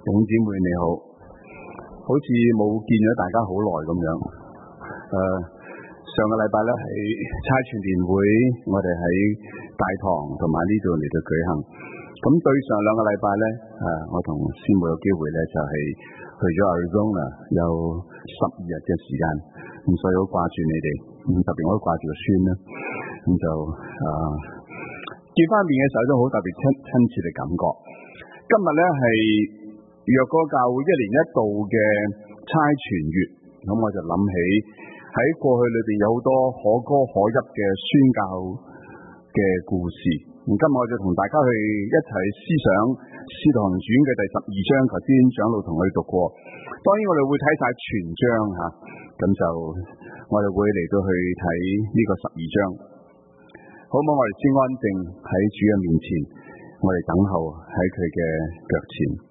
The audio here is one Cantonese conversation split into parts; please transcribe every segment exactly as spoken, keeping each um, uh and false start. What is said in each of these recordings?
弟兄姊妹你好，好似冇見咗大家好耐咁樣。誒、呃，上個禮拜咧喺差傳年會，我哋喺大堂同埋呢度嚟到舉行。咁對上兩個禮拜咧，誒、呃，我同師母有機會咧就係、是、去咗 Arizona 有十二日嘅時間，咁所以好掛住你哋，特別我都掛住個孫啦。咁就誒、呃、見翻面嘅時候都好特別親親切嘅感覺。今日咧係若果教會一年一度嘅差傳月，咁我就諗起喺過去裏邊有好多可歌可泣嘅宣教嘅故事。咁今日我就同大家去一齊思想《使徒行傳》嘅第十二章，頭先長老同我哋讀過。當然我哋會睇晒全章吓，咁就我哋會嚟到去睇呢個十二章。好唔好？我哋先安靜喺主嘅面前，我哋等候喺佢嘅腳前。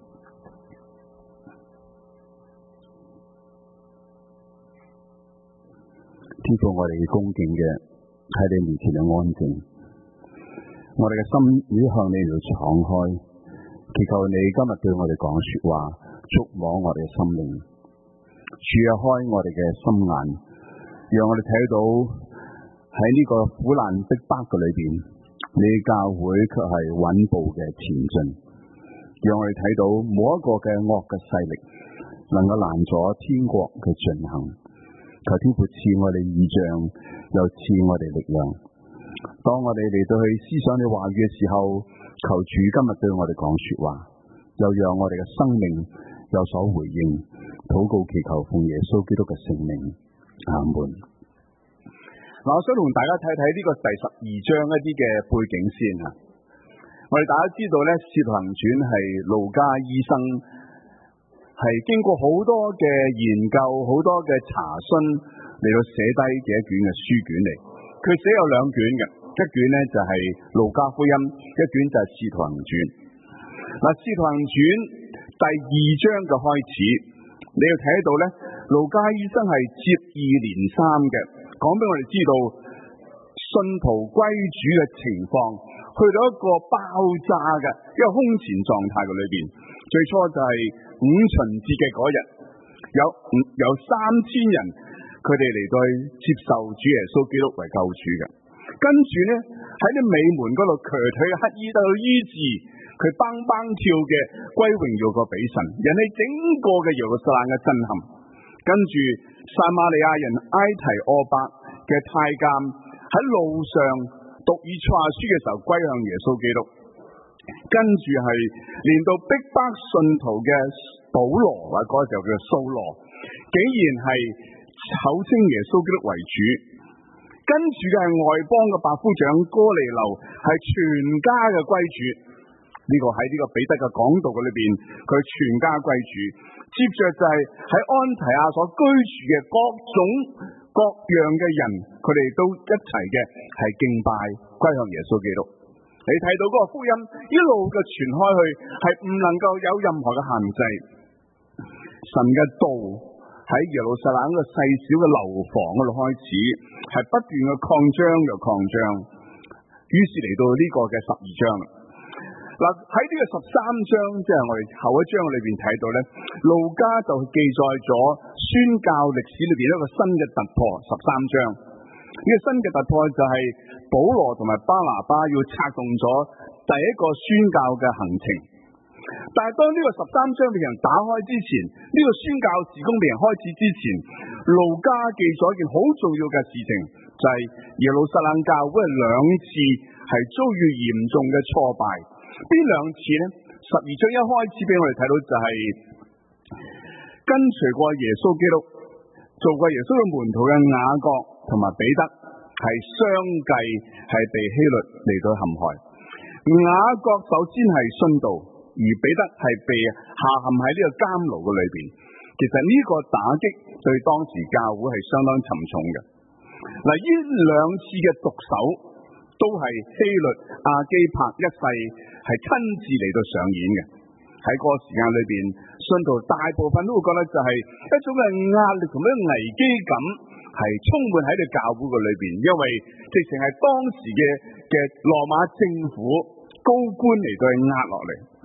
天父，我哋恭敬嘅喺你面前嘅安靜，我哋嘅心已經向你嚟敞開，祈求你今日對我哋講說話，觸摸我哋嘅心靈，注開我哋嘅心眼，讓我哋睇到喺呢個苦難逼迫嘅裏邊，你教會卻係穩步嘅前進，讓我哋睇到冇一個嘅惡嘅勢力能夠攔阻天國嘅進行。求天父賜我哋異象，又賜我哋力量。當我哋嚟到去思想你話語嘅時候，求主今日對我哋講說話，又讓我哋嘅生命有所回應。禱告祈求奉耶穌基督嘅聖名，阿門。嗱，我想同大家睇睇呢個第十二章一啲嘅背景先吓。我哋大家知道咧，《使徒行傳》係路加醫生係經過好多嘅研究、好多嘅查詢嚟到寫低嘅一卷嘅書卷嚟。佢寫有兩卷嘅，一卷呢就係路加福音，一卷就係《使徒行傳》。嗱，《使徒行傳》第二章嘅開始，你要睇到咧，路加醫生係接二連三嘅講俾我哋知道信徒歸主嘅情況，去到一個爆炸嘅一個空前狀態嘅裏邊。最初就係五旬節嘅嗰日，有有三千人，佢哋嚟到接受主耶穌基督為救主嘅。跟住呢，喺啲尾門嗰度瘸腿嘅乞兒得到醫治，佢蹦蹦跳嘅歸榮耀個俾神，引起整個嘅耶路撒冷嘅震撼。跟住撒瑪利亞人埃提俄伯嘅太監喺路上讀以賽亞書嘅時候歸向耶穌基督。跟住係連到逼迫信徒嘅保羅，或者嗰個時候叫掃羅，竟然係口稱耶穌基督為主。跟住嘅係外邦嘅百夫長哥尼流，係全家嘅歸主。呢、這個喺呢個彼得嘅講道嘅裏邊，佢全家歸主。接着就係喺安提阿所居住嘅各種各樣嘅人，佢哋都一齊嘅係敬拜歸向耶穌基督。你睇到嗰個福音一路嘅傳開去，係唔能夠有任何嘅限制。神嘅道喺耶路撒冷個細小嘅樓房嗰度開始，係不斷嘅擴張又擴張，於是嚟到呢個嘅十二章啦。嗱，喺呢個十三章，即係我哋後一章裏邊睇到咧，路加就記載咗宣教歷史裏邊一個新嘅突破。十三章呢個新嘅突破就係保羅同埋巴拿巴要策動咗第一個宣教嘅行程。但係當呢個十三章被人打開之前，呢、這個宣教事工被人開始之前，路加記咗一件好重要嘅事情，就係、是、耶路撒冷教會兩次係遭遇嚴重嘅挫敗。邊兩次呢？十二章一開始俾我哋睇到就係跟隨過耶穌基督、做過耶穌嘅門徒嘅雅各同埋彼得係相繼係被希律嚟到陷害。雅各首先係殉道，而彼得係被下陷喺呢個監牢嘅裏邊。其實呢個打擊對當時教會係相當沉重嘅。嗱，呢兩次嘅毒手都係希律亞基帕一世係親自嚟到上演嘅。喺嗰個時間裏邊，信徒大部分都會覺得就係一種嘅壓力同埋危機感係充滿喺個教會嘅裏邊，因為直情係當時嘅嘅羅馬政府高官嚟到去壓落嚟。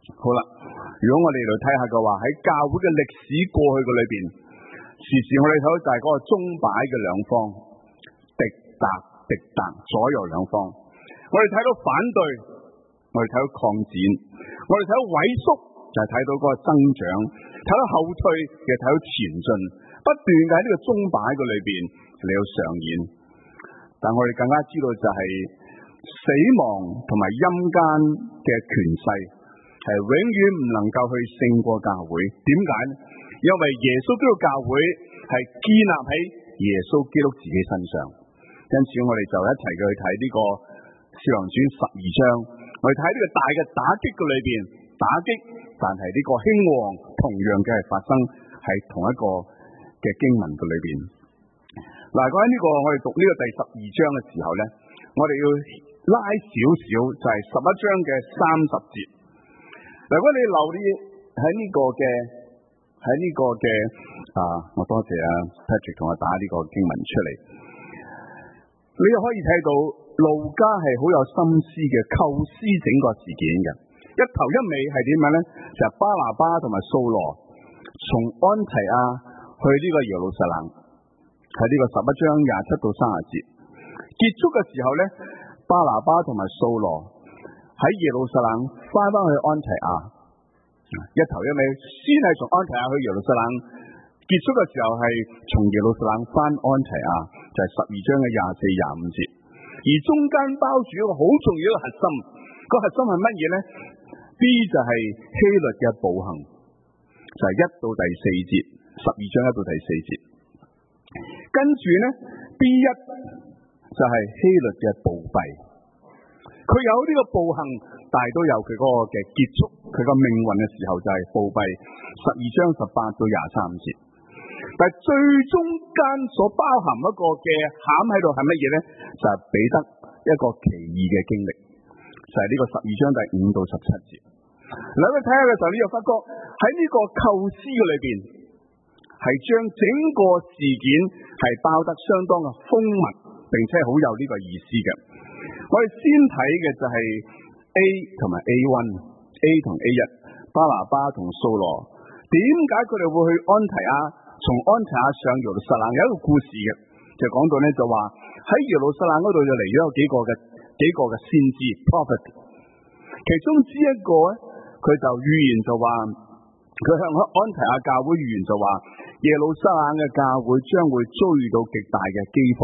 好啦，如果我哋嚟睇下嘅話，喺教會嘅歷史過去嘅裏邊，時時我哋睇到就係嗰個鐘擺嘅兩方，敵達敵達，左右兩方。我哋睇到反對，我哋睇到擴展，我哋睇到萎縮，就係睇到嗰個增長；睇到後退，亦睇到前進，不斷嘅喺呢個鐘擺嘅裏邊嚟到上演。但我哋更加知道就係死亡同埋陰間嘅權勢係永遠唔能夠去勝過教會。點解呢？因為耶穌基督教會係建立喺耶穌基督自己身上。因此我哋就一齊去睇呢個使徒行傳十二章，我哋睇呢個大嘅打擊嘅裏邊打擊，但係呢個興旺同樣嘅係發生喺同一個嘅經文嘅裏邊。嗱，講緊呢個我哋讀呢個第十二章嘅時候咧，我哋要拉少少，就係十一章嘅三十節。如果你留意喺呢個嘅喺呢個嘅啊，我多謝啊 Patrick 同我打呢個經文出嚟，你又可以睇到路加係好有心思嘅構思整個事件嘅，一頭一尾係點樣咧？就係巴拿巴同埋掃羅從安提阿去呢個耶路撒冷，喺呢個十一章廿七到三十節結束嘅時候咧，巴拿巴同埋掃羅喺耶路撒冷翻翻去安提阿，一頭一尾先係從安提阿去耶路撒冷，結束嘅時候係從耶路撒冷翻安提阿，就係十二章嘅廿四廿五節。而中間包住一個好重要嘅核心，個核心係乜嘢咧 ？B 就係希律嘅步行，就係、是、一到第四節，十二章一到第四節。跟住咧 B 一就係希律嘅步弊，佢有呢個步行，但係都有佢嗰個嘅結束，佢個命運嘅時候就係步弊。十二章十八到廿三節，但係最中間所包含一個嘅餡喺度係乜嘢咧？就係、是、彼得一個奇異嘅經歷，就係、是、呢個十二章第五到十七節。嗱，你睇下嘅時候，你又發覺喺呢個構思嘅裏邊，係將整個事件係包得相當嘅豐密，並且好有呢個意思嘅。我哋先睇嘅就係 A 同埋 A 一 A 同 A 一，巴拿巴同掃羅，點解佢哋會去安提阿？從安提阿上耶路撒冷有一個故事嘅，就講到咧就話喺耶路撒冷嗰度就嚟咗有幾個嘅幾個嘅先知 prophet， 其中之一個咧，佢就預言就話，佢向安提阿教會預言就話耶路撒冷嘅教會將會遭遇到極大嘅饑荒。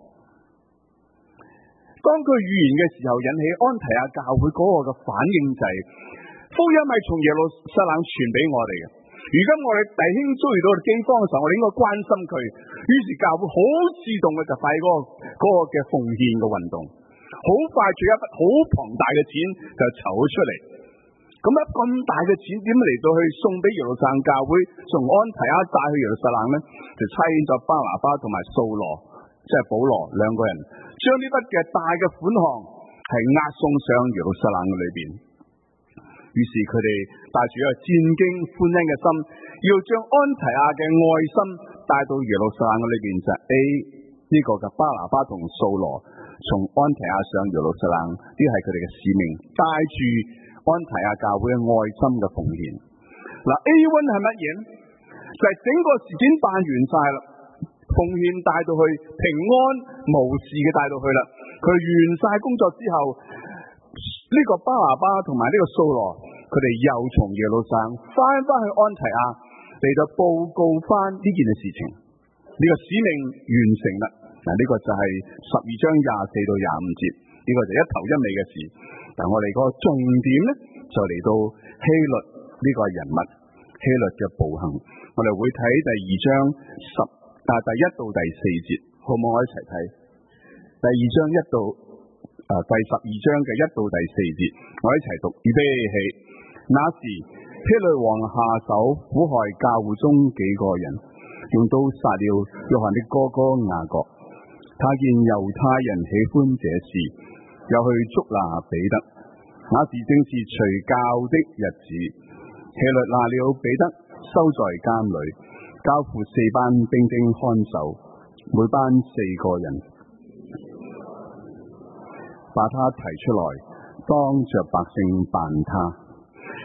當佢預言嘅時候，引起安提阿教會嗰個嘅反應就係、是、福音係從耶路撒冷傳俾我哋嘅。如今我哋弟兄遭遇到饑荒嘅時候，我哋應該關心佢。於是教會好自動嘅就快嗰、那個嗰、那個嘅奉獻嘅運動，好快取一筆好龐大嘅錢就籌咗出嚟。咁一咁大嘅錢點嚟到去送俾耶路撒冷教會，從安提阿帶去耶路撒冷咧，就差遣咗巴拿巴同埋掃羅，即係保羅兩個人，將呢筆嘅大嘅款項係押送上耶路撒冷嘅裏邊。於是佢哋帶住一個戰兢歡欣嘅心，要將安提阿嘅愛心帶到耶路撒冷嘅裏邊。就係 A 呢個嘅巴拿巴同掃羅從安提阿上耶路撒冷，呢係佢哋嘅使命，帶住安提阿教會嘅愛心嘅奉獻。嗱 A 一 係乜嘢咧？就係、是、整個事件辦完晒啦，奉獻帶到去，平安無事嘅帶到去啦。佢完晒工作之後，呢、這個巴拿巴同埋呢個掃羅，佢哋又從耶路撒冷翻翻去安提阿嚟到報告翻呢件嘅事情，呢、這個使命完成啦。嗱，呢個就係十二章廿四到廿五節，呢、這個就一頭一尾嘅事。但我哋個重點咧，就嚟到希律呢個人物，希律嘅步行，我哋會睇第二章十啊第一到第四節，好唔好？我一齊睇第二章一到啊第十二章嘅一到第四節，我一齊讀。預備起，那時希律王下手苦害教會中幾個人，用刀殺了約翰的哥哥雅各。他見猶太人喜歡這事，又去捉拿彼得。那時正是除酵的日子，希律拿了彼得收在監裏，交付四班兵丁看守，每班四個人，把他提出來，當着百姓辦他。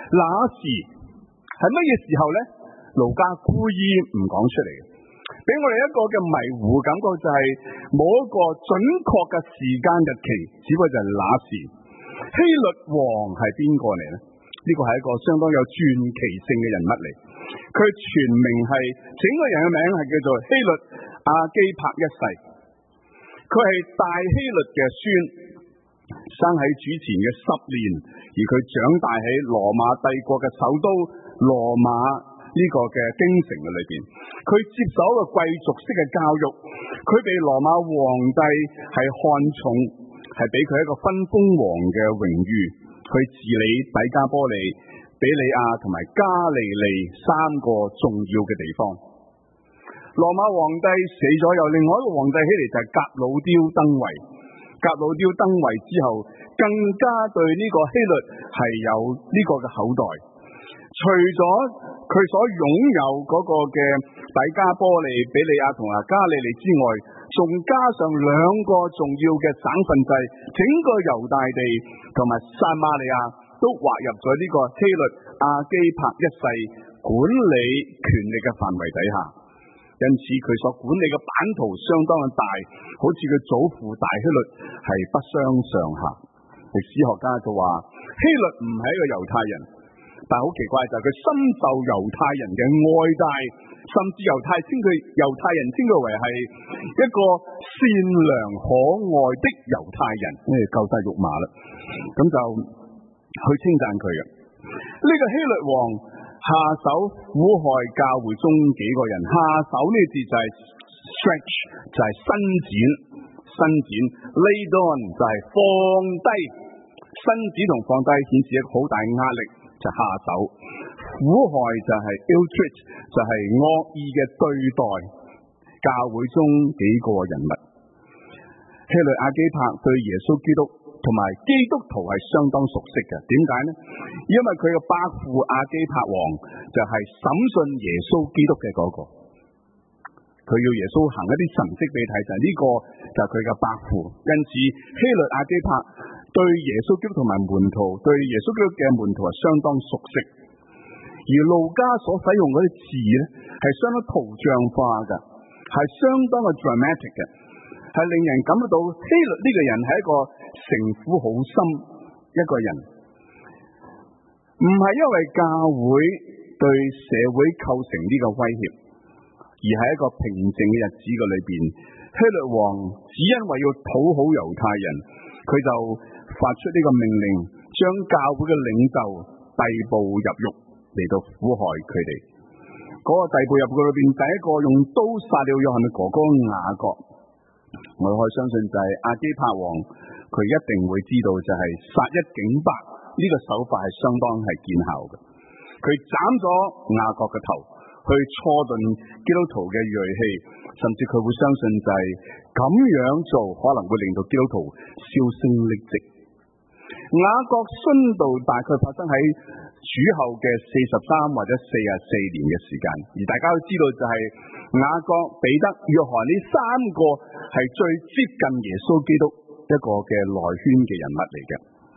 那時係乜嘢時候呢？路加故意唔講出嚟嘅，俾我哋一個嘅迷糊感覺，就係冇一個準確嘅時間日期，只不過就係那時。希律王係邊個嚟呢？呢個係一個相當有傳奇性嘅人物嚟，佢全名係，整個人嘅名係叫做希律亞基帕一世，佢係大希律嘅孫，生喺主前嘅十年，而佢長大喺羅馬帝國嘅首都羅馬呢個嘅京城嘅裏邊，佢接受一個貴族式嘅教育，佢被羅馬皇帝係看重，係俾佢一個分封王嘅榮譽，去治理底加波利、比利亞同埋加利利三個重要嘅地方。羅馬皇帝死咗，由另外一個皇帝起嚟，就係革魯丟登位。革魯丟登位之後，更加對呢個希律係有呢個嘅口袋。除咗佢所擁有嗰個嘅底加波利、比利亞同埋加利利之外，仲加上兩個重要嘅省份制，整個猶大地同埋撒瑪利亞都劃入咗呢個希律亞基帕一世管理權力嘅範圍底下。因此佢所管理嘅版圖相當嘅大，好似佢祖父大希律係不相上下。歷史學家就話希律唔係一個猶太人，但係好奇怪就係佢深受猶太人嘅愛戴，甚至猶太稱佢猶太人稱佢為係一個善良可愛的猶太人，誒夠晒肉麻啦，咁就去稱讚佢嘅。呢個希律王下手苦害教會中幾個人，下手呢個字就係 stretch， 就係伸展，伸展 lay down 就係放低，伸展同放低顯示一個好大壓力，就下手。苦害就係 ill treat， 就係惡意嘅對待教會中幾個人物。希律亞基帕對耶穌基督同埋基督徒係相當熟悉嘅，點解呢？因為佢嘅伯父亞基帕王就係審訊耶穌基督嘅嗰個，佢要耶穌行一啲神蹟俾你睇，就係呢個就係佢嘅伯父。因此希律亞基帕對耶穌基督同埋門徒，對耶穌基督嘅門徒係相當熟悉。而路加所使用嗰啲字咧，係相當圖像化嘅，係相當嘅 dramatic 嘅，係令人感覺到希律呢個人係一個城府好深一個人，唔係因為教會對社會構成呢個威脅，而係一個平靜嘅日子嘅裏邊，希律王只因為要討好猶太人，佢就發出呢個命令，將教會嘅領袖逮捕入獄嚟到苦害佢哋。嗰、那個逮捕入獄裏邊，第一個用刀殺了約翰嘅哥哥雅各。我可以相信就係亞基帕王，佢一定會知道就係殺一儆百呢個手法係相當係見效嘅。佢斬咗雅各嘅頭，去挫頓基督徒嘅銳氣，甚至佢會相信就係咁樣做可能會令到基督徒銷聲匿跡。雅各殉道大概發生喺主後嘅四十三或者四十四年嘅時間，而大家都知道就係雅各、彼得、約翰呢三個係最接近耶穌基督一個嘅內圈嘅人物嚟嘅。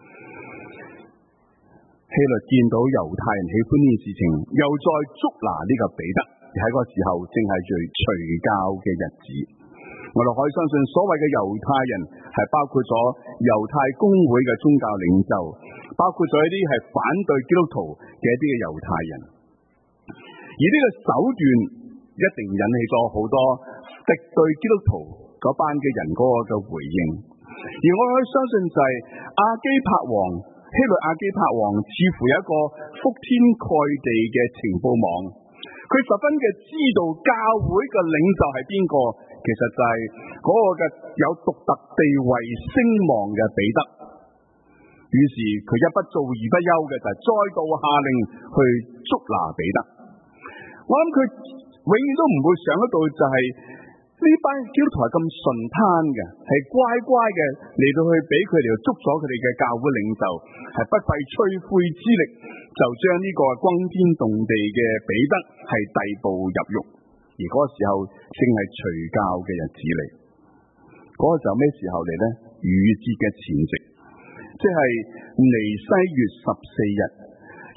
希律見到猶太人喜歡呢件事情，又再捉拿呢個彼得，而喺嗰個時候正係最除酵嘅日子。我哋可以相信所謂嘅猶太人係包括咗猶太公會嘅宗教領袖，包括咗一啲係反對基督徒嘅一啲嘅猶太人。而呢個手段一定引起咗好多敵對基督徒嗰班嘅人嗰個嘅回應。而我可以相信就係亞基帕王，希律亞基帕王似乎有一個鋪天蓋地嘅情報網，佢十分嘅知道教會嘅領袖係邊個，其實就係嗰個嘅有獨特地位聲望嘅彼得。於是佢一不做二不休嘅就係再度下令去捉拿彼得。我諗佢永遠都唔會想得到就係呢班基督徒係咁順攤嘅，係乖乖嘅嚟到去俾佢哋捉咗佢哋嘅教會領袖，係不費吹灰之力就將呢個轟天動地嘅彼得係逮捕入獄。而嗰個時候正係除酵嘅日子嚟。嗰、那個時候咩時候嚟呢？逾節嘅前夕，即係尼西月十四日，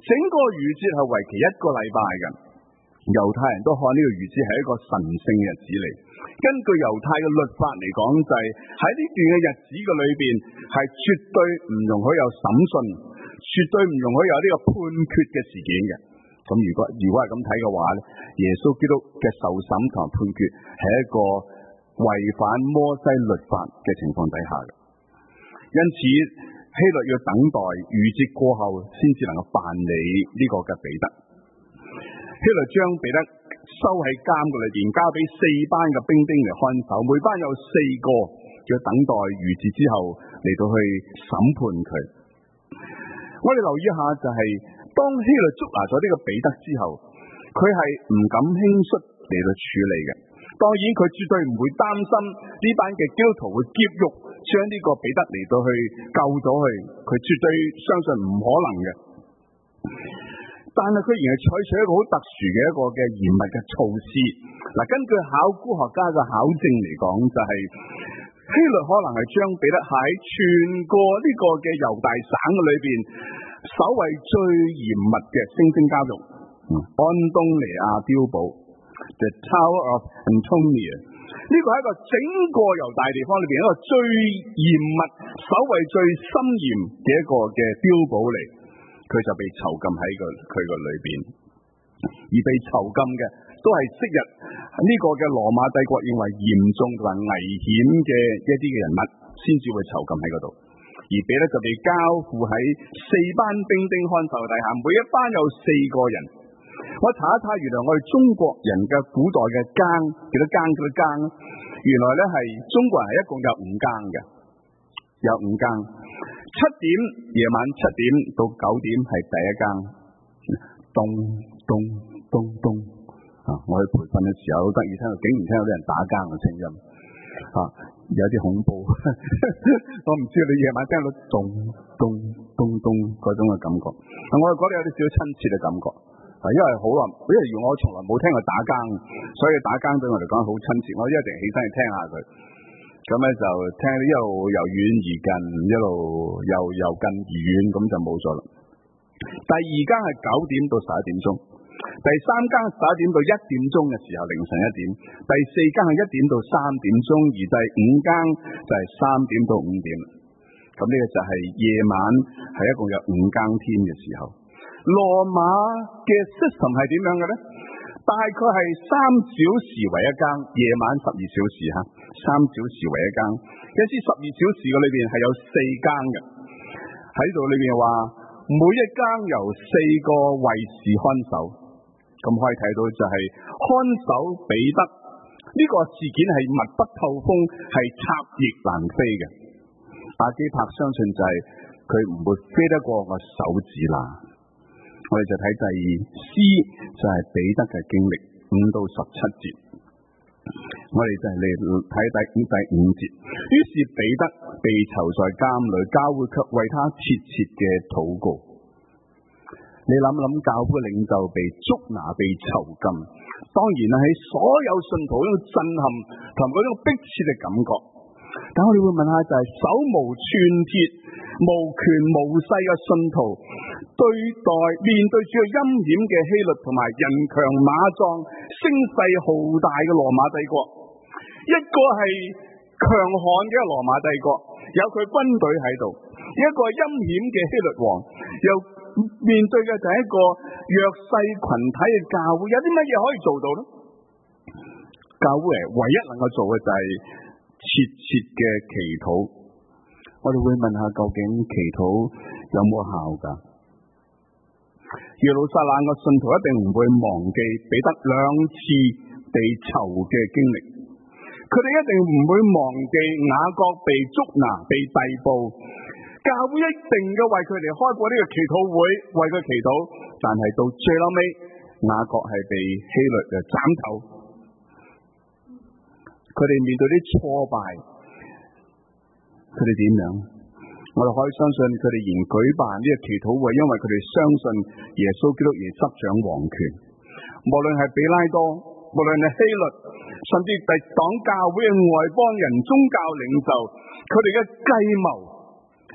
整個逾節係為期一個禮拜嘅。猶太人都看呢個逾節係一個神聖嘅日子嚟。根據猶太嘅律法嚟講，就係喺呢段嘅日子嘅裏邊，係絕對唔容許有審訊，絕對唔容許有呢個判決嘅事件嘅。咁如果如果係咁睇嘅話咧，耶穌基督嘅受審同判決係一個違反摩西律法嘅情況底下嘅。因此希律要等待逾節過後先至能夠辦理呢個嘅彼得。希律將彼得收喺監嘅裏邊，交俾四班嘅兵丁嚟看守，每班有四個，要等待逾節之後嚟到去審判佢。我哋留意一下，就係、是、當希律捉拿咗呢個彼得之後，佢係唔敢輕率嚟到處理嘅。當然佢絕對唔會擔心呢班嘅基督徒會劫獄將呢個彼得嚟到去救咗佢，佢絕對相信唔可能嘅。但係佢仍係採取一個好特殊嘅一個嘅嚴密嘅措施。嗱，根據考古學家嘅考證嚟講，就係、是、希律可能係將彼得喺全個呢個嘅猶大省嘅裏邊，守衛最嚴密嘅星星監獄，嗯、安東尼亞碉堡 The Tower of Antonia， 呢個係一個整個猶大地方裏邊一個最嚴密、守衛最森嚴嘅一個嘅碉堡嚟。佢就被囚禁喺個佢個裏邊，而被囚禁嘅都係昔日呢個嘅羅馬帝國認為嚴重同埋危險嘅一啲嘅人物，先至會囚禁喺嗰度。而彼得就被交付喺四班兵丁看守底下，每一班有四個人。我查一查，原來我哋中國人嘅古代嘅更幾多更幾多更，原來咧係中國人係一共有五更嘅，有五更。七點夜晚七點到九點係第一更，咚咚咚咚啊！我去培訓嘅時候好得意，聽到竟然聽到啲人打更嘅聲音啊，有啲恐怖。我唔知你夜晚聽到咚咚咚咚嗰種嘅感覺，我係覺得有啲少親切嘅感覺。啊，因為好耐，因為我從來冇聽過打更，所以打更對我嚟講好親切，我一定起身去聽下佢。咁咧就聽一路由遠而近，一路由由近而遠，咁就冇咗啦。第二更係九點到十一點鐘，第三更十一點到一點鐘嘅時候，凌晨一點，第四更係一點到三點鐘，而第五更就係三點到五點。咁呢個就係夜晚係一共有五更天嘅時候。羅馬嘅 system 係點樣嘅咧？大概係三小時為一更，夜晚十二小時吓，三小時為一更。有啲十二小時嘅裏邊係有四更嘅，喺度裏邊話每一更由四個衛士看守。咁可以睇到就係看守彼得呢個事件係密不透風，係插翼難飛嘅。阿基柏相信就係佢唔會飛得過個手指啦。我哋就睇第二 C 就係彼得嘅經歷五到十七節，我哋就嚟睇第五第五節。於是彼得被囚在監裏，教會卻為他切切嘅禱告。你諗諗，教會領袖被捉拿、被囚禁，當然啦，喺所有信徒嗰種震撼同嗰種迫切嘅感覺。但我哋會問下，就係手無寸鐵、無權無勢嘅信徒，對待面對住個陰險嘅希律同埋人強馬壯、聲勢浩大嘅羅馬帝國，一個係強悍嘅羅馬帝國，有佢軍隊喺度；一個陰險嘅希律王，又面對嘅就係一個弱勢群體嘅教會，有啲乜嘢可以做到呢？教會唯一能夠做嘅就係切切嘅祈禱。我哋會問下，究竟祈禱有冇效噶？耶路撒冷嘅信徒一定唔會忘記彼得兩次被囚嘅經歷，佢哋一定唔會忘記雅各被捉拿、被逮捕。教會一定嘅為佢哋開過呢個祈禱會，為佢祈禱，但係到最後尾，雅各係被希律嘅斬頭。佢哋面對啲挫敗，佢哋點樣？我哋可以相信佢哋仍舉辦呢個祈禱會，因為佢哋相信耶穌基督而執掌王權。無論係比拉多，無論係希律，甚至敵擋教會嘅外邦人、宗教領袖，佢哋嘅計謀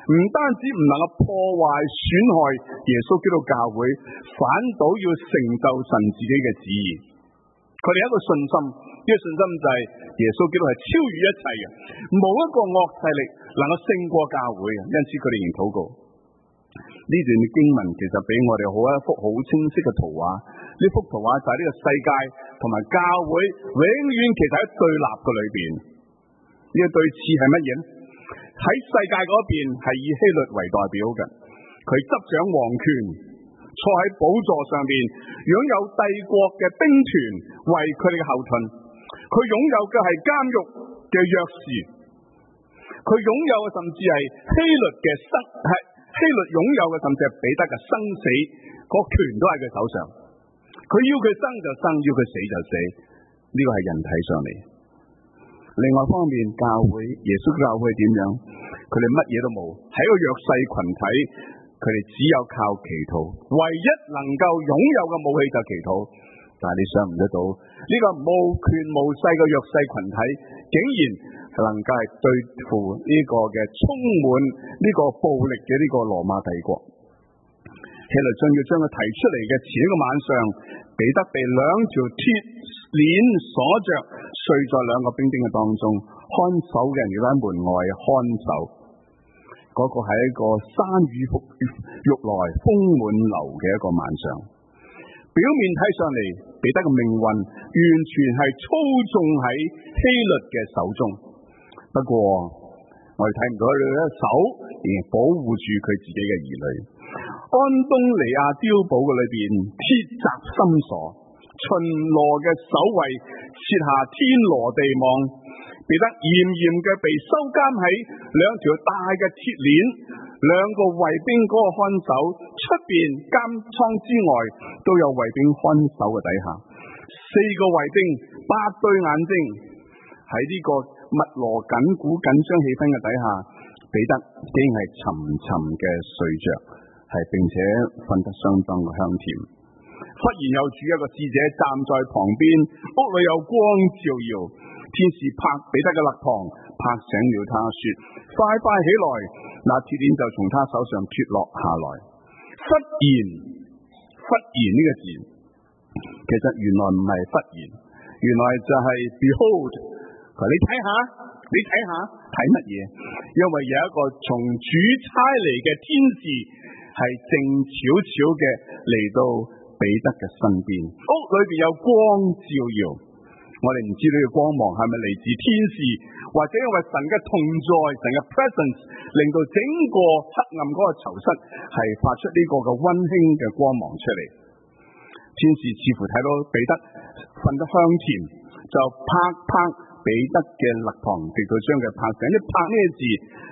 唔單止唔能夠破壞損害耶穌基督教會，反倒要成就神自己嘅旨意。佢哋有一個信心，呢個信心就係耶穌基督係超越一切嘅，冇一個惡勢力能夠勝過教會嘅，因此佢哋仍禱告。呢段經文其實俾我哋好一幅好清晰嘅圖畫，呢幅圖畫就係呢個世界同埋教會永遠其實喺對立嘅裏邊。呢個對峙係乜嘢呢？喺世界嗰邊係以希律為代表嘅，佢執掌皇權，坐喺寶座上邊，擁有帝國嘅兵團為佢哋嘅後盾。佢擁有嘅係監獄嘅鑰匙，佢擁有嘅甚至係希律嘅生係希律擁有嘅甚至係彼得嘅生死，個權都喺佢手上。佢要佢生就生，要佢死就死。呢個係人睇上嚟。另外一方面，教會耶穌教會點樣？佢哋乜嘢都冇，係一個弱勢群體，佢哋只有靠祈禱，唯一能夠擁有嘅武器就係祈禱。但係你想唔得到呢個無權無勢嘅弱勢群體，竟然能夠係對付呢個嘅充滿呢個暴力嘅呢個羅馬帝國。希律將要將佢提出嚟嘅前一個晚上，彼得被兩條鐵鏈鎖着，睡在兩個兵丁嘅當中，看守嘅人要喺門外看守。嗰、那個係一個山雨欲來風滿樓嘅一個晚上。表面睇上嚟，彼得嘅命運完全係操縱喺希律嘅手中。不過我哋睇唔到佢嘅手仍然保護住佢自己嘅兒女。安東尼亞碉堡嘅裏邊鐵閘深鎖，巡邏嘅守衛設下天羅地網，彼得嚴嚴嘅被收監喺兩條大嘅鐵鏈，兩個衛兵嗰個看守，出邊監倉之外都有衛兵看守嘅底下，四個衛兵八對眼睛喺呢個密鑼緊鼓緊張氣氛嘅底下，彼得竟然係沉沉嘅睡着，係並且瞓得相當嘅香甜。忽然有主一個使者站在旁邊，屋裏有光照耀，天使拍彼得嘅肋旁，拍醒了他，說：快快起來！那鐵鏈就從他手上脫落下來。忽然，忽然呢個字，其實原來唔係忽然，原來就係 behold。你睇下，你睇下，睇乜嘢？因為有一個從主差嚟嘅天使，係靜悄悄嘅嚟到彼得嘅身邊，屋裏邊有光照耀。我哋唔知呢個光芒係咪嚟自天使，或者因為神嘅同在，神嘅 presence 令到整個黑暗嗰個囚室係發出呢個嘅溫馨嘅光芒出嚟。天使似乎睇到彼得瞓得香甜，就拍拍彼得嘅肋旁，直到將佢拍醒。一拍呢個字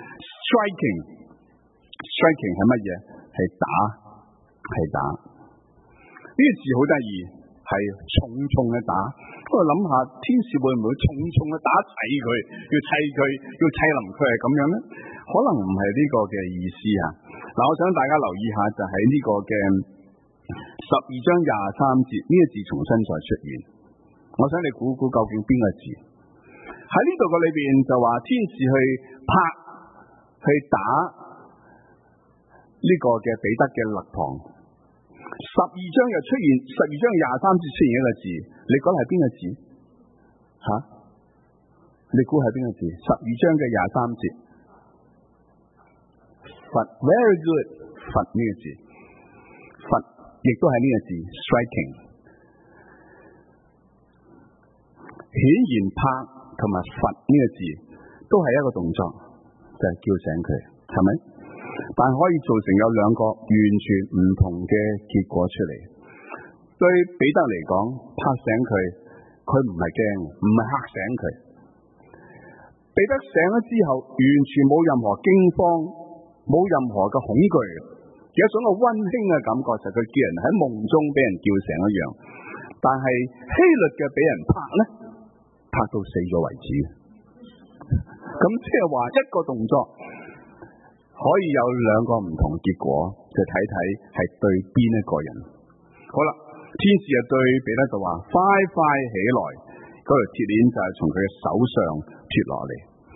striking striking 係乜嘢？係打，係打。呢個字好得意，係重重嘅打。不過諗下，天使會唔會重重嘅打砌佢，要砌佢，要砌冧佢係咁樣咧？可能唔係呢個嘅意思啊。嗱，我想大家留意下，就喺呢個嘅十二章廿三節，呢個字重新再出現。我想你估估究竟邊個字？喺呢度嘅裏邊就話天使去拍去打呢個嘅彼得嘅肋旁。十二章又出現，十二章廿三節出現一個字，你覺得係邊個字？吓、啊？你估係邊個字？十二章嘅廿三節，佛 very good， 佛呢個字，佛亦都係呢個字 striking。顯然拍同埋佛呢個字都係一個動作，就係、是、叫醒佢，係咪？但可以造成有兩個完全唔同嘅結果出嚟。對彼得嚟講，拍醒佢，佢唔係驚，唔係嚇醒佢。彼得醒咗之後，完全冇任何驚慌，冇任何嘅恐懼，有一種嘅溫馨嘅感覺，就係佢叫人喺夢中俾人叫醒一樣。但係希律嘅俾人拍咧，拍到死咗為止。咁即係話一個動作可以有兩個唔同結果，就睇睇係對邊一個人。好啦，天使就對彼得就話：快快起來！嗰條鐵鏈就係從佢嘅手上脫落嚟。其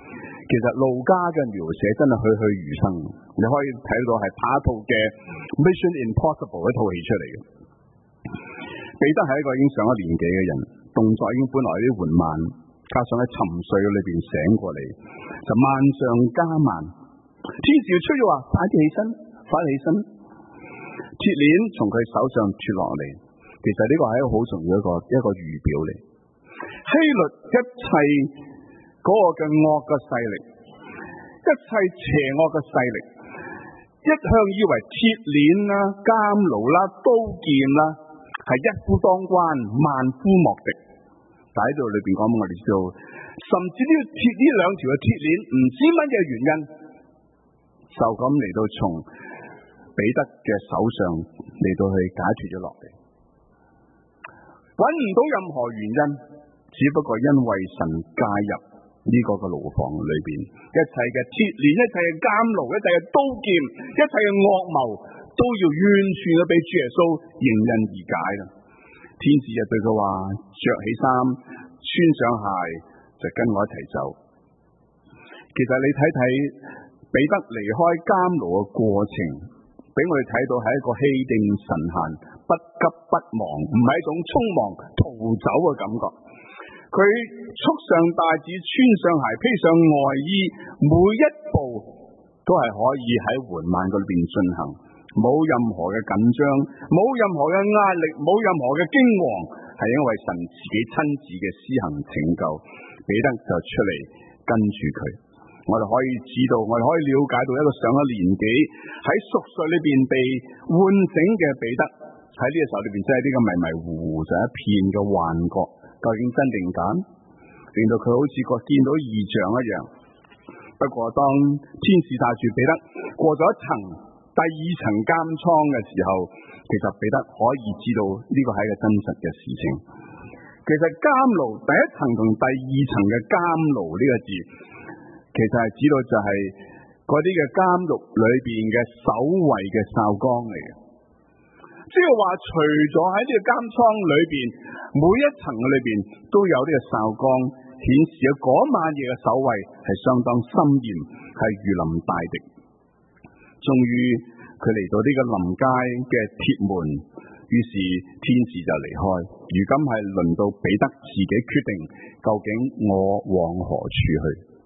其實路加嘅描寫真係栩栩如生，你可以睇到係拍一套嘅 Mission Impossible 一套戲出嚟嘅。彼得係一個已經上咗年紀嘅人，動作已經本來有啲緩慢，加上喺沉睡裏邊醒過嚟，就萬上加萬。天使要出咗話：快啲起身，快啲起身！鐵鏈從佢手上脫落嚟，其實呢個係一個好重要一個一個預表嚟。希律一切嗰個嘅惡嘅勢力，一切邪惡嘅勢力，一向以為鐵鏈啦、監牢啦、刀劍啦係一夫當關、萬夫莫敵。但喺度裏邊講，我哋知道，甚至呢個鐵呢兩條嘅鐵鏈唔知乜嘢原因，就咁嚟到從彼得嘅手上嚟到去解脫咗落嚟，揾唔到任何原因，只不過因為神介入呢個嘅牢房裏邊，一切嘅鐵鏈、一切嘅監牢、一切嘅刀劍、一切嘅惡謀，都要完全嘅俾主耶穌迎刃而解啦。天使就對佢話：着起衫，穿上鞋，就跟我一齊走。其實你睇睇彼得離開監牢嘅過程，俾我哋睇到係一個氣定神閒、不急不忙，唔係一種匆忙逃走嘅感覺。佢束上帶子，穿上鞋，披上外衣，每一步都係可以喺緩慢嗰邊進行，冇任何嘅緊張，冇任何嘅壓力，冇任何嘅驚惶，係因為神自己親自嘅施行拯救。彼得就出嚟跟住佢。我哋可以知道，我哋可以了解到一個上咗年紀喺熟睡裏邊被喚醒嘅彼得，喺呢個時候裏邊真係呢個迷迷糊糊就一片嘅幻覺，究竟真定假，令到佢好似個見到異象一樣。不過當天使帶住彼得過咗一層第二層監倉嘅時候，其實彼得可以知道呢個係一個真實嘅事情。其實監牢第一層同第二層嘅監牢呢個字，其實係指到就係嗰啲嘅監獄裏邊嘅守衛嘅哨崗嚟嘅。即係話，除咗喺呢個監倉裏邊，每一層嘅裏邊都有呢個哨崗，顯示咗嗰晚夜嘅守衛係相當森嚴，係如臨大敵。終於佢嚟到呢個臨街嘅鐵門，於是天使就離開。如今係輪到彼得自己決定，究竟我往何處去？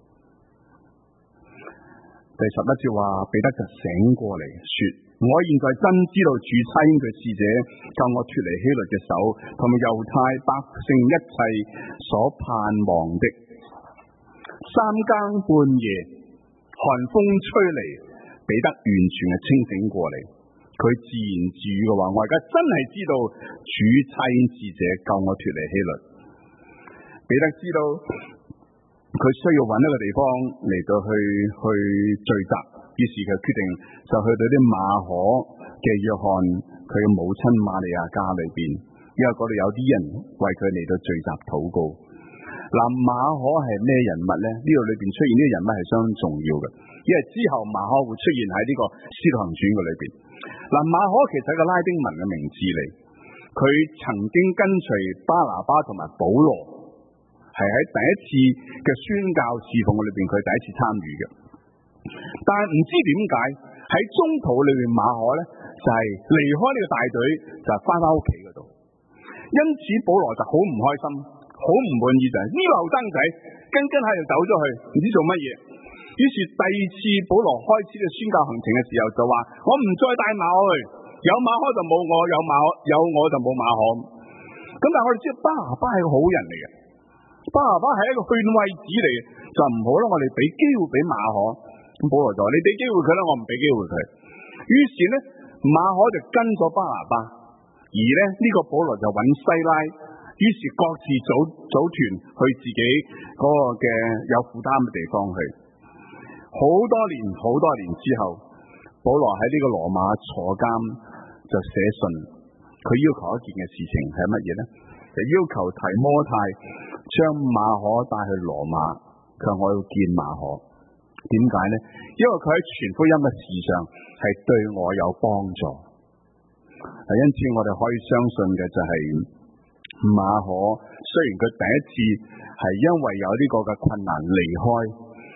第十一節話，彼得就醒過嚟說：我現在真知道主差遣佢使者救我脫離希律嘅手，同埋猶太百姓一切所盼望的。三更半夜，寒風吹嚟，彼得完全係清醒過嚟。佢自言自語嘅話：我而家真係知道主差遣使者救我脫離希律。彼得知道佢需要揾一個地方嚟到去去聚集，於是佢決定就去到啲馬可嘅約翰佢嘅母親瑪利亞家裏邊，因為嗰度有啲人為佢嚟到聚集禱告。嗱，馬可係咩人物呢？呢度裏邊出現呢個人物係相當重要嘅，因為之後馬可會出現喺呢個使徒行傳嘅裏邊。嗱，馬可其實係個拉丁文嘅名字嚟，佢曾經跟隨巴拿巴同埋保羅，係喺第一次嘅宣教事奉裏邊，佢第一次參與嘅。但係唔知點解喺中途裏邊，馬可咧就係、是、離開呢個大隊，就翻翻屋企嗰度。因此保羅就好唔開心，好唔滿意，就係呢個後生仔跟跟下就走咗去，唔知做乜嘢。於是第二次保羅開始嘅宣教行程嘅時候，就話我唔再帶馬可去，有馬可就冇我，有馬可有我就冇馬可。咁但係我哋知道巴拿巴係個好人嚟嘅。巴拿巴係一個勸慰子嚟嘅，就唔好啦。我哋俾機會俾馬可，咁保羅就話：你俾機會佢啦，我唔俾機會佢。於是咧，馬可就跟咗巴拿巴，而咧呢、這個保羅就揾西拉，於是各自組組團去自己嗰個嘅有負擔嘅地方去。好多年好多年之後，保羅喺呢個羅馬坐監，就寫信，佢要求一件嘅事情係乜嘢咧？就要求提摩太將馬可帶去羅馬，佢話我要見馬可。點解呢？因為佢喺傳福音嘅事上係對我有幫助。因此我哋可以相信嘅就係、是、馬可雖然佢第一次係因為有呢個嘅困難離開，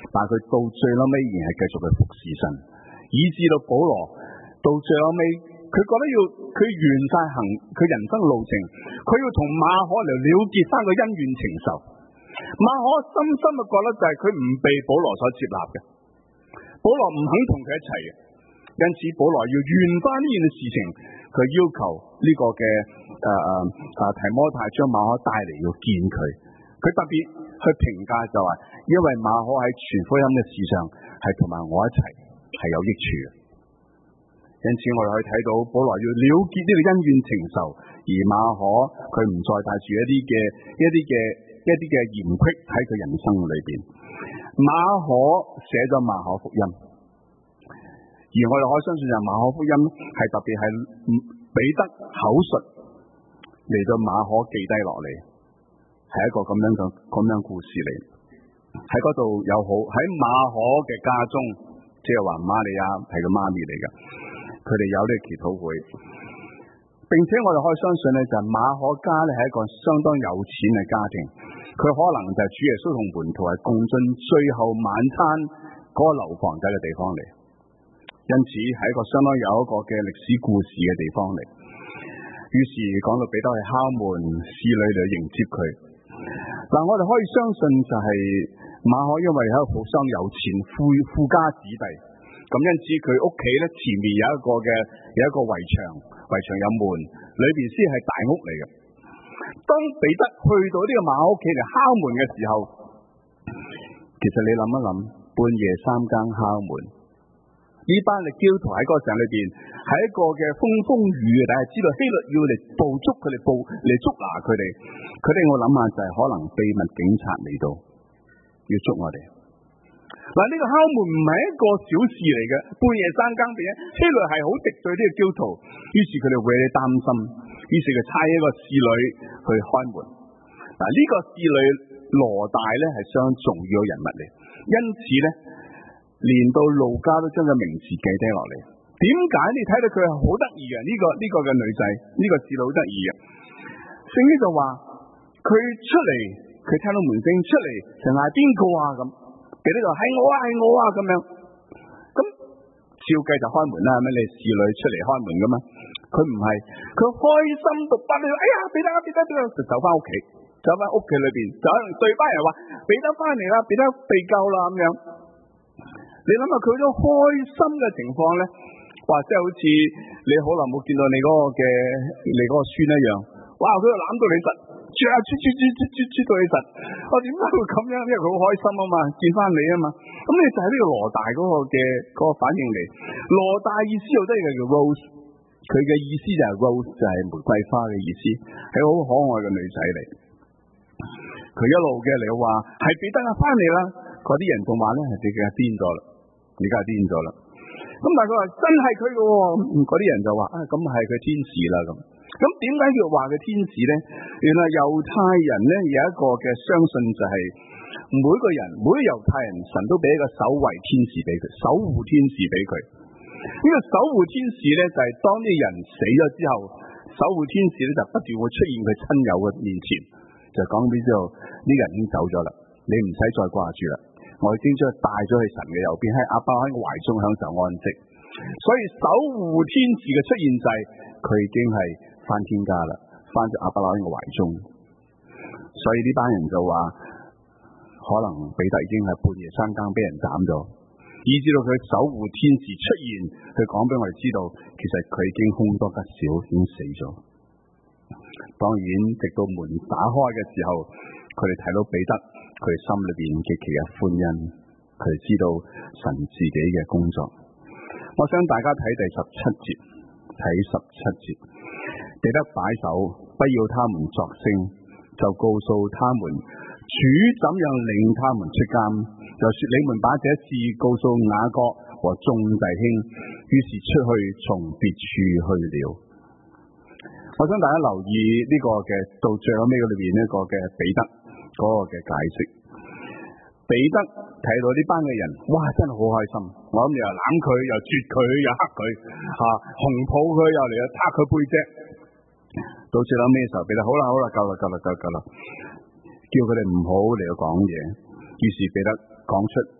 但係佢到最後尾仍係繼續去服侍神，以至到保羅到最後尾，佢覺得要佢完晒行佢人生路程，佢要同馬可嚟了結翻個恩怨情仇。馬可深深嘅覺得就係佢唔被保羅所接納嘅，保羅唔肯同佢一齊嘅，因此保羅要完翻呢件事情，佢要求呢個嘅誒誒誒提摩太將馬可帶嚟要見佢。佢特別去評價就話，因為馬可喺傳福音嘅事上係同埋我一齊係有益處嘅，因此我哋可以睇到保羅要了結呢個恩怨情仇，而馬可佢唔再帶住一啲嘅一啲嘅一啲嘅嫌隙喺佢人生裏邊。馬可寫咗馬可福音，而我哋可以相信就馬可福音係特別係彼得口述嚟到馬可記低落嚟，係一個咁樣嘅咁樣故事嚟。喺嗰度有好喺馬可嘅家中，即係話瑪利亞係個媽咪嚟嘅，佢哋有呢個祈禱會，並且我哋可以相信咧，就係馬可家咧係一個相當有錢嘅家庭，佢可能就係主耶穌同門徒係共進最後晚餐嗰個樓房仔嘅地方嚟，因此係一個相當有一個嘅歷史故事嘅地方嚟。於是講到彼得去敲門，侍女嚟迎接佢。嗱，我哋可以相信就係馬可因為係一個好相有錢富富家子弟，咁因此佢屋企咧前面有一個嘅有一個圍牆，圍牆有門，裏邊先係大屋嚟嘅。當彼得去到呢個馬可屋企嚟敲門嘅時候，其實你諗一諗，半夜三更敲門，呢班嘅基督徒喺嗰個城裏邊係一個嘅風風雨雨，但係知道希律要嚟捕捉佢哋，捕嚟捉拿佢哋，佢哋我諗下就係可能秘密警察嚟到要捉我哋。嗱，呢個敲門唔係一個小事嚟嘅，半夜三更嘅，希律係好敵對呢個基督徒，於是佢哋為你擔心，於是佢差一個侍女去開門。嗱，呢個侍女羅大咧係相當重要嘅人物嚟，因此咧連到路加都將個名字記低落嚟。點解你睇到佢係好得意嘅？呢個呢個嘅女仔，呢個侍女好得意嘅。聖經就話佢出嚟，佢聽到門聲出嚟，就嗌邊個啊咁。彼得就係我啊，係我啊咁樣。咁照計就開門啦，係咪？你侍女出嚟開門噶嘛？佢唔係，佢開心到不得了，哎呀，彼得啊，彼得彼得，就走翻屋企，走翻屋企裏邊，就可能對班人話彼得翻嚟啦，彼得被救啦咁樣。你諗下佢種開心嘅情況咧，哇！即係好似你好耐冇見到你嗰個嘅你嗰個孫一樣，哇！佢就攬到你實，啜啊啜啜啜啜啜到你實。我點解會咁樣？因為佢好開心啊嘛，見翻你啊嘛。咁你就係呢個羅大嗰個嘅嗰個反應嚟。羅大意思又真係叫 Rose， 佢嘅意思就係 Rose 就係玫瑰花嘅意思，係好可愛嘅女仔嚟。佢一路嘅嚟話係彼得啊，翻嚟啦。嗰啲人仲話咧，你梗係癲咗啦，你梗係癲咗啦。咁但係佢話真係佢嘅，嗰啲人就話啊，咁係佢天使啦咁。咁點解要話佢天使咧？原來猶太人咧有一個嘅相信就係每個人每個猶太人神都俾一個守衛天使俾佢，守護天使俾佢。呢個守護天使咧就係當啲人死咗之後，守護天使咧就不斷會出現佢親友嘅面前，就講俾之後呢個人已經走咗啦，你唔使再掛住啦，我已經將佢帶咗去神嘅右邊，喺阿爸喺個懷中享受安息。所以守護天使嘅出現就係佢已經係翻天家啦，翻咗阿爸喺個懷中。所以呢班人就話可能彼得已經係半夜三更俾人斬咗，以至到佢守護天使出現，佢講俾我哋知道，其實佢已經凶多吉少，已經死咗。當然直到門打開嘅時候，佢哋睇到彼得，佢心裏邊極其嘅歡欣，佢哋知道神自己嘅工作。我想大家睇第十七節，睇十七節，彼得擺手，不要他們作聲，就告訴他們主怎樣領他們出監，就說你們把這事告訴雅各和眾弟兄，於是出去從別處去了。我想大家留意呢個嘅到最後尾裏邊呢個嘅彼得嗰個嘅解釋。彼得睇到呢班嘅人，哇，真係好開心。我諗又攬佢，又啜佢，又黑佢，吓紅抱佢，又嚟又撻佢背脊。到最後尾嘅時候，彼得好啦好啦，夠啦夠啦夠啦，叫佢哋唔好嚟到講嘢。於是彼得講出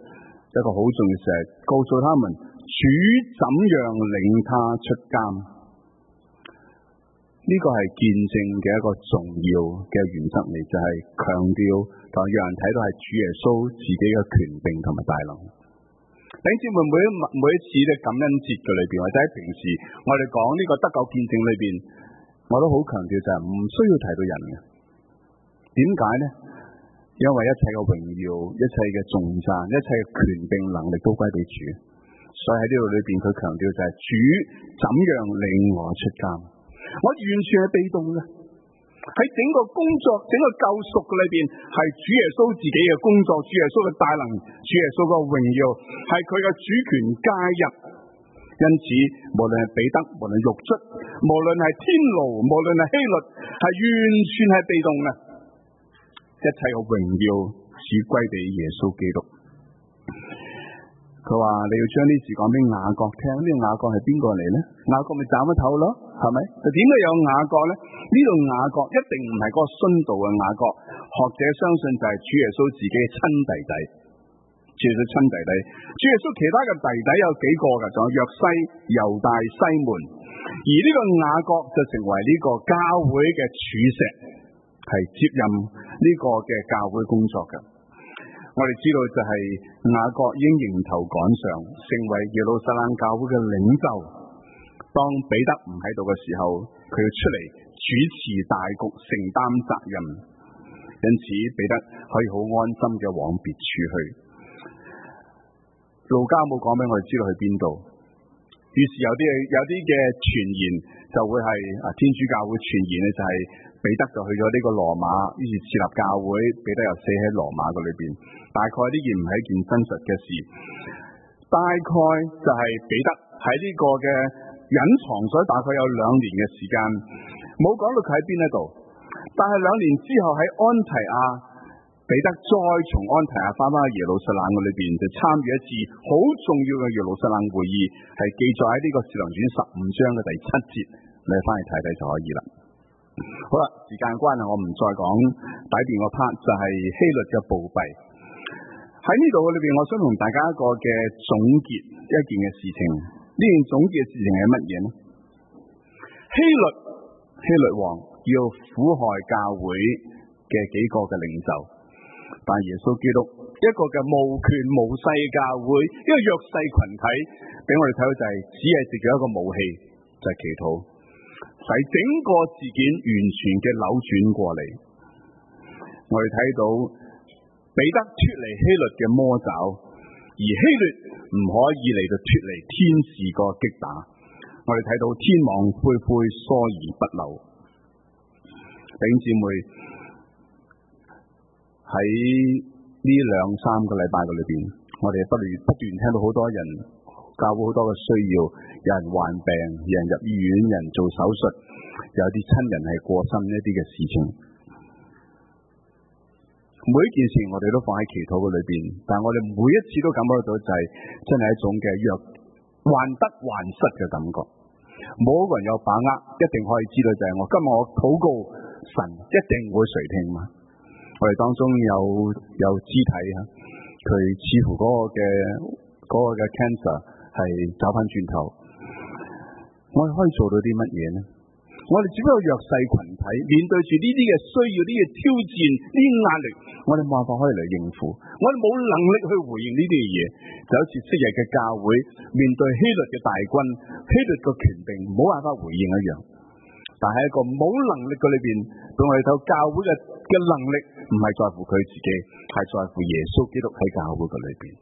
一個好重要嘅事係告訴他們主怎樣領他出監。呢個係見證嘅一個重要嘅原則嚟，就係強調同讓人睇到係主耶穌自己嘅權柄同埋大能。弟兄姊妹，每一每一次嘅感恩節嘅裏邊，或者喺平時我哋講呢個得救見證裏邊，我都好強調就係唔需要提到人嘅。點解呢？因為一切嘅榮耀、一切嘅頌讚、一切嘅權柄能力都歸俾主。所以喺呢度裏邊，佢強調就係主怎樣領我出監。我完全係被動嘅，喺整個工作、整個救贖嘅裏邊，係主耶穌自己嘅工作，主耶穌嘅大能，主耶穌嘅榮耀，係佢嘅主權介入。因此，無論係彼得，無論獄卒，無論係天奴，無論係希律，係完全係被動嘅，一切嘅榮耀只歸俾耶穌基督。佢話你要將呢事講俾雅各聽，呢、這個雅各係邊個嚟呢？雅各咪斬咗頭咯，係咪？就點解有雅各呢？呢度雅各一定唔係嗰個殉道嘅雅各，學者相信就係主耶穌自己嘅親弟弟，主耶穌親弟弟。主耶穌其他嘅弟弟有幾個噶？仲有約西、猶大、西門，而呢個雅各就成為呢個教會嘅柱石，係接任呢個嘅教會工作嘅。我哋知道就係雅各已經迎頭趕上，成為耶路撒冷教會嘅領袖。當彼得唔喺度嘅時候，佢要出嚟主持大局，承擔責任。因此彼得可以好安心嘅往別處去。路加冇講俾我哋知道去邊度，於是有啲有啲嘅傳言就會係啊天主教會傳言咧，就係彼得就去咗呢個羅馬，於是設立教會，彼得又死喺羅馬嘅裏邊。大概呢件唔係一件真實嘅事，大概就係彼得喺呢個嘅隱藏咗大概有兩年嘅時間，冇講到佢喺邊一度。但係兩年之後喺安提阿，彼得再從安提阿翻返去耶路撒冷嘅裏邊，就參與一次好重要嘅耶路撒冷會議，係記載喺呢個使徒行傳十五章嘅第七節，你翻去睇睇就可以啦。好啦，時間關係，我唔再講底邊個 part， 就係希律嘅暴斃。喺呢度嘅裏邊，我想同大家一個嘅總結一件嘅事情。呢件總結嘅事情係乜嘢呢？希律希律王要苦害教會嘅幾個嘅領袖，但耶穌基督一個嘅無權無勢嘅教會，一個弱勢群體，俾我哋睇到就係只係藉住一個武器，就係祈禱，使整個事件完全嘅扭轉過嚟。我哋睇到彼得脫離希律嘅魔爪，而希律唔可以嚟到脫離天使個擊打。我哋睇到天網恢恢，疏而不漏。弟兄姊妹，喺呢兩三個禮拜嘅裏邊，我哋不斷不斷聽到好多人教會好多嘅需要，有人患病，有人入醫院，有人做手術，有啲親人係過身一啲嘅事情。每一件事我哋都放喺祈禱嘅裏邊，但係我哋每一次都感覺到就係真係一種嘅若患得患失嘅感覺。冇一個人有把握一定可以知道就係我今日我禱告神一定會垂聽嘛。我哋當中有有肢體吓，佢似乎嗰個嘅嗰個嘅 cancer 係走翻轉頭，我哋可以做到啲乜嘢呢？我哋只不過弱勢群體，面對住呢啲嘅需要、呢啲嘅挑戰、呢啲壓力，我哋冇辦法可以嚟應付，我哋冇能力去回應呢啲嘅嘢，就好似昔日嘅教會面對希律嘅大軍、希律嘅權柄，冇辦法回應一樣。但係一個冇能力嘅裏邊，俾我哋睇教會嘅嘅能力，唔係在乎佢自己，係在乎耶穌基督喺教會嘅裏邊。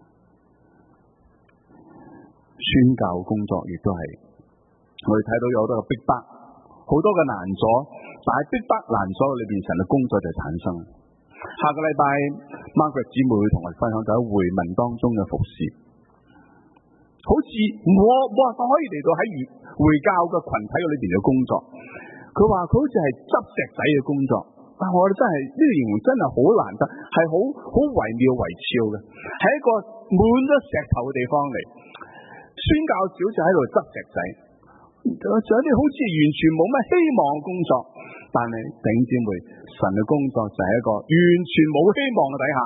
宣教工作亦都係，我哋睇到有好多嘅逼迫。好多嘅難阻，但係逼迫難阻裏邊，神嘅工作就產生。下個禮拜 Margaret 姊妹會同我哋分享就喺回文當中嘅服侍，好似我冇辦法可以嚟到喺回教嘅群體裏邊嘅工作。佢話佢好似係執石仔嘅工作，但係我哋真係呢個形容真係好難得，係好好惟妙惟肖嘅，係一個滿咗石頭嘅地方嚟。宣教小就喺度執石仔。仲有啲好似完全冇乜希望嘅工作，但係弟兄姊妹，神嘅工作就係一個完全冇希望嘅底下，就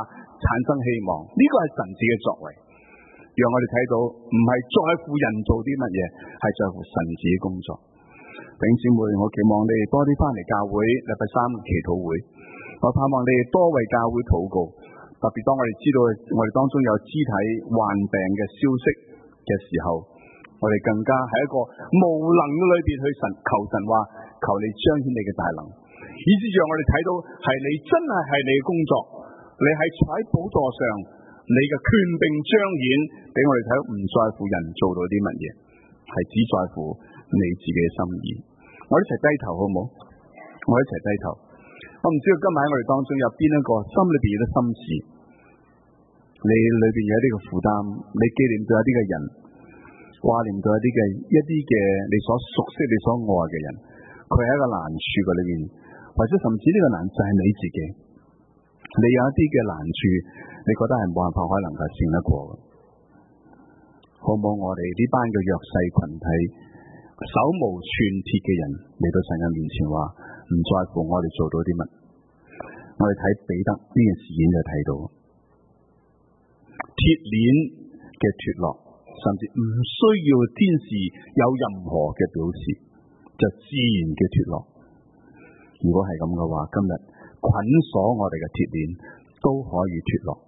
產生希望。呢個係神子嘅作為，讓我哋睇到唔係在乎人做啲乜嘢，係在乎神子嘅工作。弟兄姊妹，我期望你哋多啲翻嚟教會，禮拜三祈禱會。我盼望你哋多為教會禱告，特別當我哋知道我哋當中有肢體患病嘅消息嘅時候，我哋更加喺一個無能嘅裏邊去神求神話，求你彰顯你嘅大能，以至讓我哋睇到係你真係係你嘅工作，你係坐喺寶座上，你嘅權柄彰顯俾我哋睇到，唔在乎人做到啲乜嘢，係只在乎你自己嘅心意。我哋一齊低頭好唔好？我哋一齊低頭。我唔知道今晚喺我哋當中有邊一個心裏邊有啲心事，你裏邊有啲嘅負擔，你紀念到一啲嘅人，掛念到一啲嘅一啲嘅你所熟悉、你所愛嘅人，佢喺一個難處嘅裏邊，或者甚至呢個難就係你自己，你有一啲嘅難處，你覺得係冇辦法可能夠勝得過嘅，好唔好？我哋呢班嘅弱勢群體，手無寸鐵嘅人嚟到神嘅面前話，唔在乎我哋做到啲乜。我哋睇彼得呢件事件就睇到鐵鏈嘅脫落，甚至唔需要天使有任何嘅表示，就自然嘅脫落。如果係咁嘅話，今日捆鎖我哋嘅鐵鏈都可以脫落。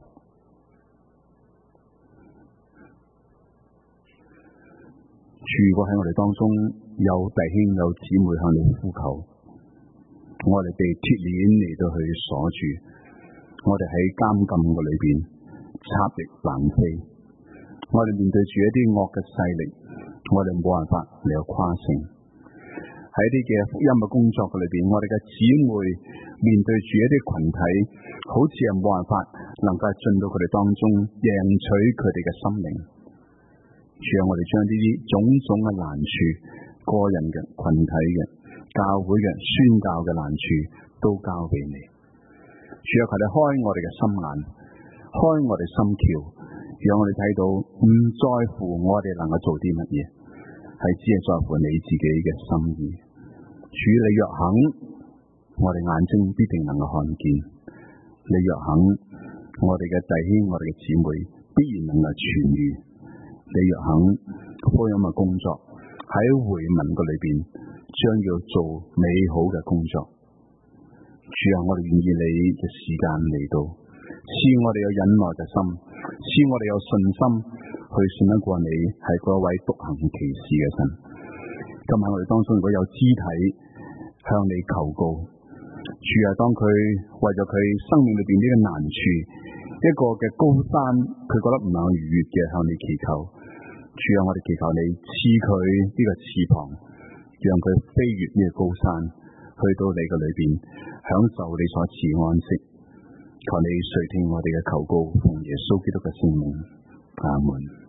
如果喺我哋當中有弟兄有姊妹向你呼求，我哋被鐵鏈嚟到去鎖住，我哋喺監禁嘅裏邊插翼難飛，我哋面對住一啲惡嘅勢力，我哋冇辦法嚟到跨勝。喺啲嘅福音嘅工作嘅裏邊，我哋嘅姊妹面對住一啲群體，好似係冇辦法能夠進到佢哋當中，贏取佢哋嘅心靈。主啊，我哋將呢啲種種嘅難處，個人嘅、群體嘅、教會嘅、宣教嘅難處，都交俾你。主啊，求你開我哋嘅心眼，開我哋心竅，讓我哋睇到唔在乎我哋能夠做啲乜嘢，係只係在乎你自己嘅心意。主，你若肯，我哋眼睛必定能夠看見；你若肯，我哋嘅弟兄、我哋嘅姊妹必然能夠痊愈。你若肯，福音嘅工作喺回文嘅裏邊將要做美好嘅工作。主啊，我哋願意你嘅時間嚟到，賜我哋有忍耐嘅心，賜我哋有信心去信得過你係嗰位獨行其事嘅神。今晚我哋當中如果有肢體向你求告，主啊，當佢為咗佢生命裏邊呢個難處，一個嘅高山，佢覺得唔能逾越嘅，向你祈求。主啊，我哋祈求你賜佢呢個翅膀，讓佢飛越呢個高山，去到你嘅裏邊，享受你所賜安息。求你垂聽我哋嘅求告，奉耶穌基督嘅聖名，阿門。